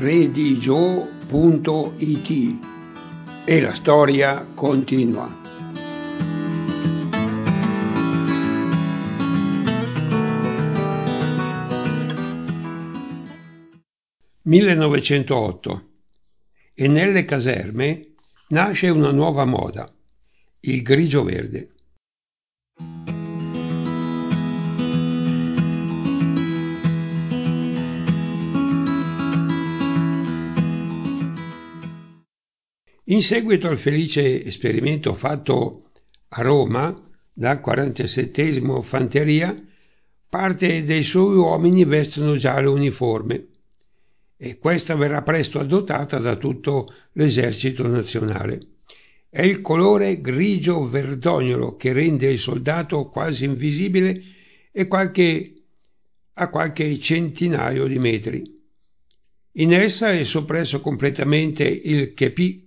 redigio.it e la storia continua. (1908) e nelle caserme nasce una nuova moda, il grigio-verde. In seguito al felice esperimento fatto a Roma dal 47° Fanteria, parte dei suoi uomini vestono già l'uniforme e questa verrà presto adottata da tutto l'esercito nazionale. È il colore grigio-verdognolo che rende il soldato quasi invisibile e a qualche centinaio di metri. In essa è soppresso completamente il képi.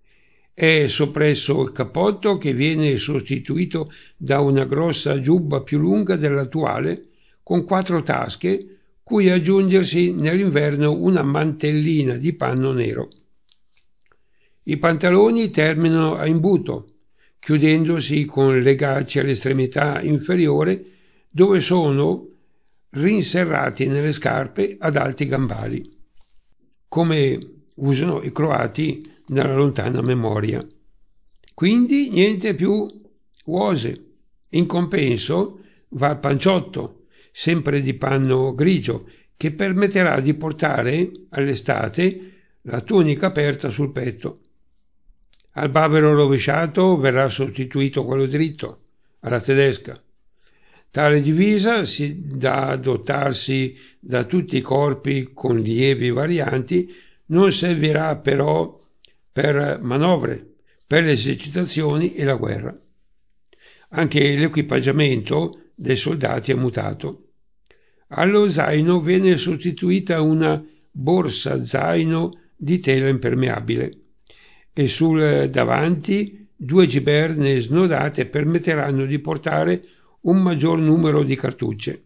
È soppresso il cappotto che viene sostituito da una grossa giubba più lunga dell'attuale con 4 tasche cui aggiungersi nell'inverno una mantellina di panno nero. I pantaloni terminano a imbuto, chiudendosi con legacci all'estremità inferiore dove sono rinserrati nelle scarpe ad alti gambali, come usano i croati nella lontana memoria. Quindi niente più uose. In compenso va il panciotto, sempre di panno grigio, che permetterà di portare all'estate la tunica aperta sul petto. Al bavero rovesciato verrà sostituito quello dritto, alla tedesca. Tale divisa da adottarsi da tutti i corpi con lievi varianti non servirà però per manovre, per le esercitazioni e la guerra. Anche l'equipaggiamento dei soldati è mutato. Allo zaino viene sostituita una borsa zaino di tela impermeabile e sul davanti 2 giberne snodate permetteranno di portare un maggior numero di cartucce.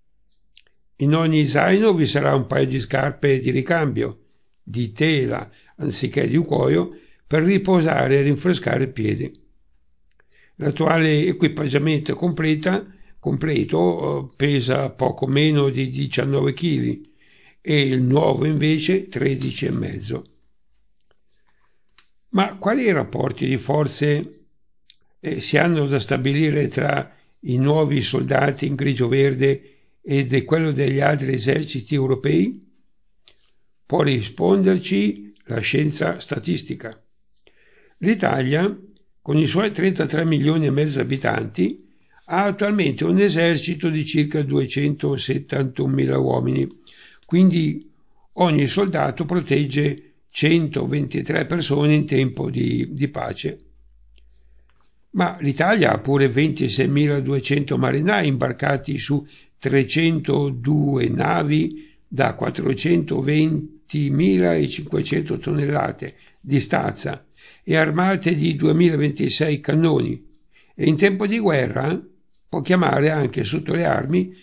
In ogni zaino vi sarà un paio di scarpe di ricambio, di tela anziché di cuoio, per riposare e rinfrescare il piede. L'attuale equipaggiamento completo pesa poco meno di 19 kg e il nuovo invece 13,5. Ma quali rapporti di forze si hanno da stabilire tra i nuovi soldati in grigio-verde e quello degli altri eserciti europei? Può risponderci la scienza statistica. L'Italia, con i suoi 33 milioni e mezzo di abitanti, ha attualmente un esercito di circa 271.000 uomini, quindi ogni soldato protegge 123 persone in tempo di pace. Ma l'Italia ha pure 26.200 marinai imbarcati su 302 navi da 420.500 tonnellate di stazza e armate di 2.026 cannoni, e in tempo di guerra può chiamare anche sotto le armi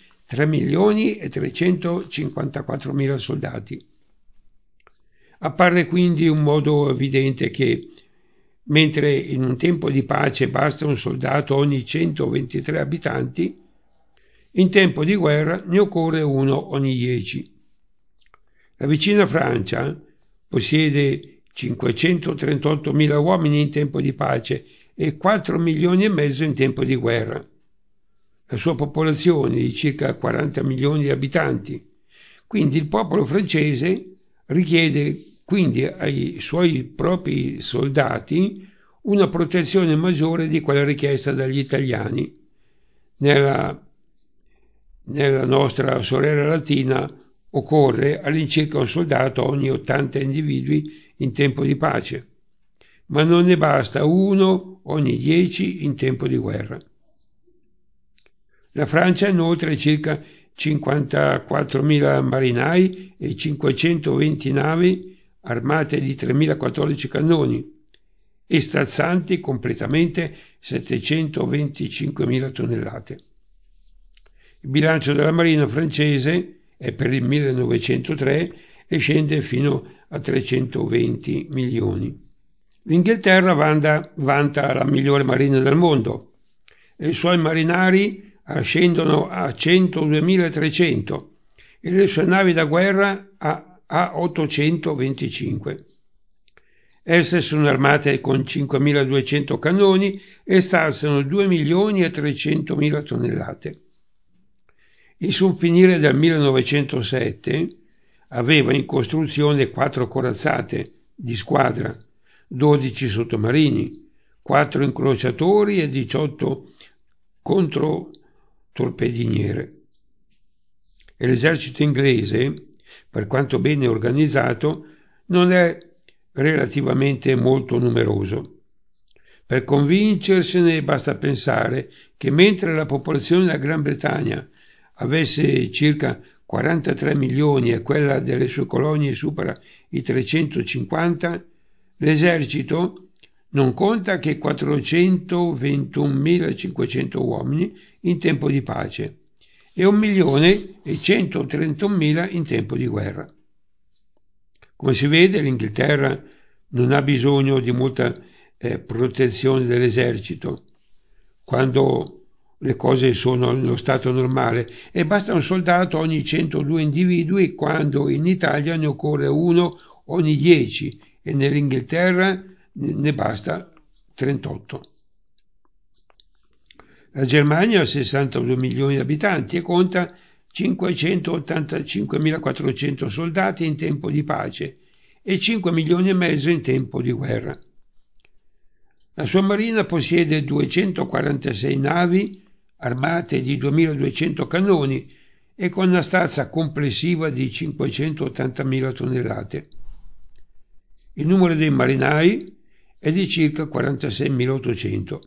3.354.000 soldati. Appare quindi un modo evidente che, mentre in un tempo di pace basta un soldato ogni 123 abitanti, in tempo di guerra ne occorre uno ogni 10. La vicina Francia possiede 538.000 uomini in tempo di pace e 4 milioni e mezzo in tempo di guerra. La sua popolazione è di circa 40 milioni di abitanti. Quindi il popolo francese richiede quindi ai suoi propri soldati una protezione maggiore di quella richiesta dagli italiani. Nella nostra sorella latina occorre all'incirca un soldato ogni 80 individui in tempo di pace, ma non ne basta uno ogni 10 in tempo di guerra. La Francia inoltre ha circa 54.000 marinai e 520 navi armate di 3.014 cannoni e stazzanti completamente 725.000 tonnellate. Il bilancio della marina francese è per il 1903 e scende fino a 320 milioni. L'Inghilterra vanta la migliore marina del mondo e i suoi marinai scendono a 102.300 e le sue navi da guerra a 825. Esse sono armate con 5.200 cannoni e staziano 2.300.000 tonnellate. Sul finire del 1907 aveva in costruzione 4 corazzate di squadra, 12 sottomarini, 4 incrociatori e 18 controtorpediniere. E l'esercito inglese, per quanto bene organizzato, non è relativamente molto numeroso. Per convincersene basta pensare che mentre la popolazione della Gran Bretagna avesse circa 43 milioni e quella delle sue colonie supera i 350, l'esercito non conta che 421.500 uomini in tempo di pace e 1.131.000 in tempo di guerra. Come si vede, l'Inghilterra non ha bisogno di molta protezione dell'esercito quando le cose sono nello stato normale e basta un soldato ogni 102 individui quando in Italia ne occorre uno ogni 10 e nell'Inghilterra ne basta 38. La Germania ha 62 milioni di abitanti e conta 585.400 soldati in tempo di pace e 5 milioni e mezzo in tempo di guerra. La sua marina possiede 246 navi armate di 2.200 cannoni e con una stazza complessiva di 580.000 tonnellate. Il numero dei marinai è di circa 46.800.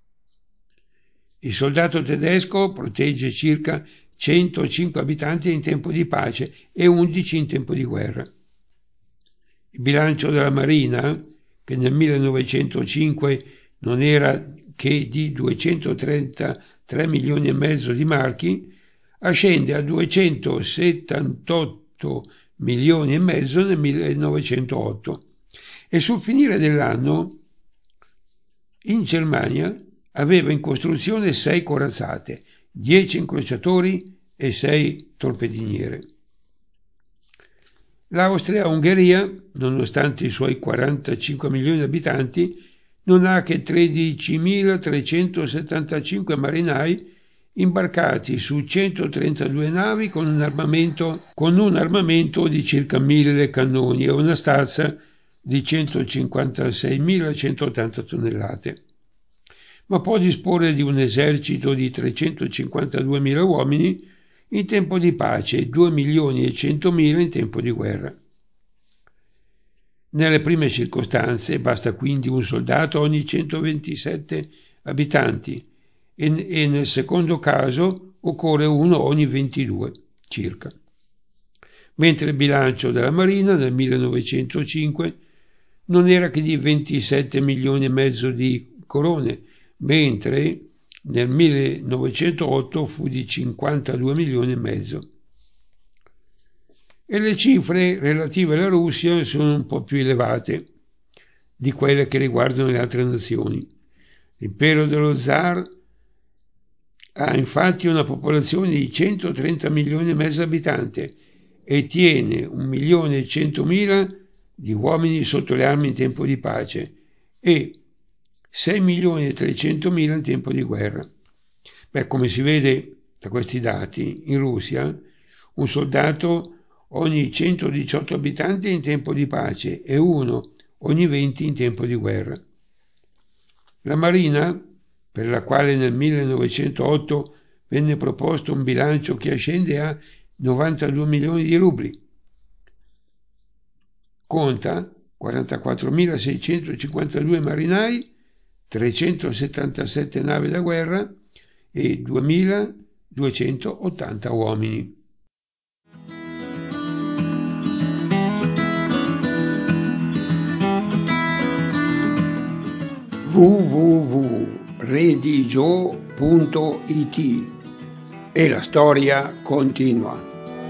Il soldato tedesco protegge circa 105 abitanti in tempo di pace e 11 in tempo di guerra. Il bilancio della marina, che nel 1905 non era che di 233 milioni e mezzo di marchi, ascende a 278 milioni e mezzo nel 1908 e sul finire dell'anno in Germania aveva in costruzione 6 corazzate, 10 incrociatori e 6 torpediniere. L'Austria-Ungheria, nonostante i suoi 45 milioni di abitanti, non ha che 13.375 marinai imbarcati su 132 navi con un armamento di circa 1.000 cannoni e una stazza di 156.180 tonnellate. Ma può disporre di un esercito di 352.000 uomini in tempo di pace e 2.100.000 in tempo di guerra. Nelle prime circostanze basta quindi un soldato ogni 127 abitanti e nel secondo caso occorre uno ogni 22 circa. Mentre il bilancio della Marina nel 1905 non era che di 27 milioni e mezzo di corone, mentre nel 1908 fu di 52 milioni e mezzo. E le cifre relative alla Russia sono un po' più elevate di quelle che riguardano le altre nazioni. L'impero dello zar ha infatti una popolazione di 130 milioni e mezzo di abitanti e tiene 1.100.000 di uomini sotto le armi in tempo di pace e 6.300.000 in tempo di guerra. Come si vede da questi dati, in Russia un soldato ogni 118 abitanti in tempo di pace e uno ogni 20 in tempo di guerra. La Marina, per la quale nel 1908 venne proposto un bilancio che ascende a 92 milioni di rubli, conta 44.652 marinai, 377 navi da guerra e 2.280 uomini. www.redigio.it e la storia continua.